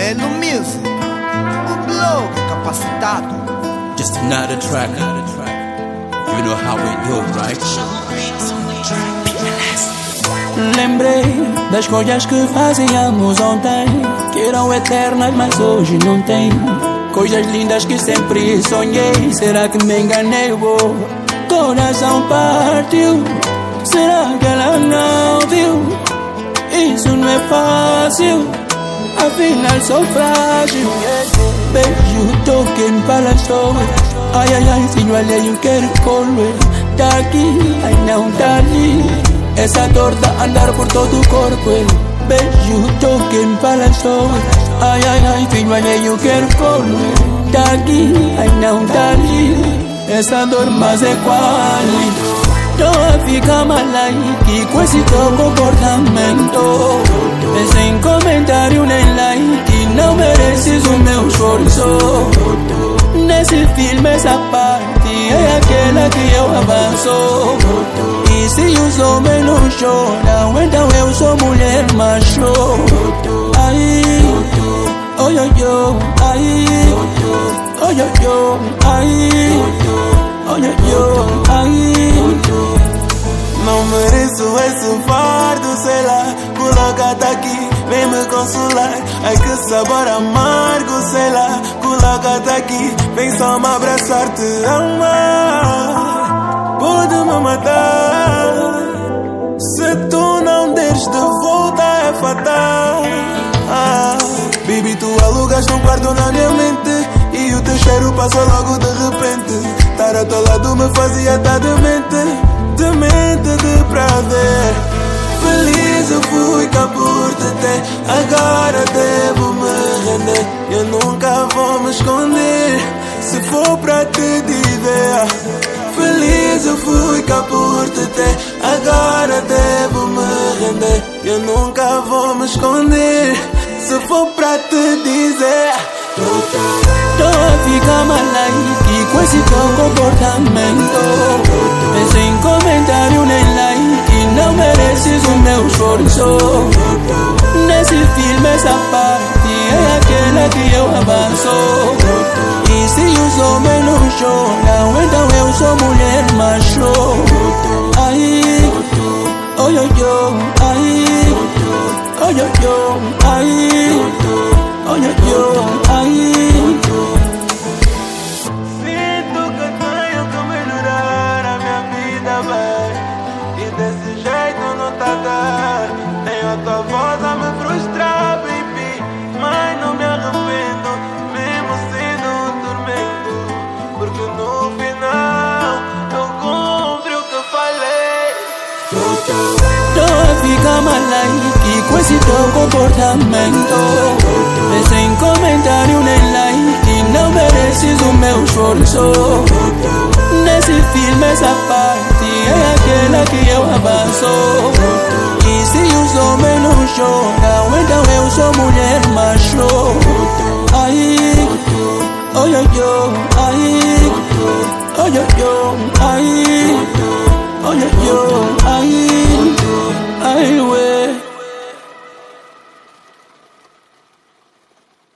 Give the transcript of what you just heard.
Leno Music, o blog capacitado. Just another track. You know how we do, right? Lembrei das coisas que fazíamos ontem, que eram eternas, mas hoje não tem. Coisas lindas que sempre sonhei. Será que me enganei? O coração partiu. Será que ela não viu? Isso não é fácil, afinal sou frágil. Beijo, toque, palhaçou. Ai, ai, ai, filho alheio, quero correr. Tá aqui, ai não tá ali. Essa dor tá andar por todo o corpo. Beijo, toque, palhaçou. Ai, ai, ai, filho alheio, quero correr. Tá aqui, ai não tá ali. Essa dor, mas é qual? Tô a ficar malaique com esse teu comportamento. Sem comentário nem like, não mereces o meu esforço. Nesse filme essa parte é aquela que eu avanço. E se os homens não choram, então eu sou mulher macho. Ai, oi, oi, oi, ai, oi, oi, oi, ai, oi, oi, oi, ai. Não mereço esse fardo, sei lá. Coloca-te aqui, vem me consolar. Ai que sabor amargo, sei lá. Coloca-te aqui, vem só me abraçar. Te amar pode me matar. Se tu não deres de volta é fatal. Baby, tu alugas num quarto na minha mente, e o teu cheiro passa logo de repente. Estar ao teu lado me fazia estar demente de prazer. Feliz eu fui cá por te ter, agora devo me render. Eu nunca vou me esconder, se for pra te dizer. Feliz eu fui cá por te ter, agora devo me render. Eu nunca vou me esconder, se for pra te dizer. Tô a ficar malaique com esse teu comportamento. Sem comentário nem like, não mereces o meu esforço. Nesse filme essa parte é aquela que eu avanço. E se os homens não choram, então eu sou mulher macho. Ai, oi, oi, oi, ai, oi, oi, oi, ai, oi, oi, oi, ai. Sinto que tenho que melhorar a minha vida, bem. E desse jeito não tá dando. Tenho a tua voz a me frustrar, baby. Mas não me arrependo, mesmo sendo um tormento. Porque no final eu cumpri o que falei. Tô a ficar malaique com esse teu comportamento. Sem comentário nem like, não mereces o meu esforço. Nesse filme essa parte é aquela que eu avanço.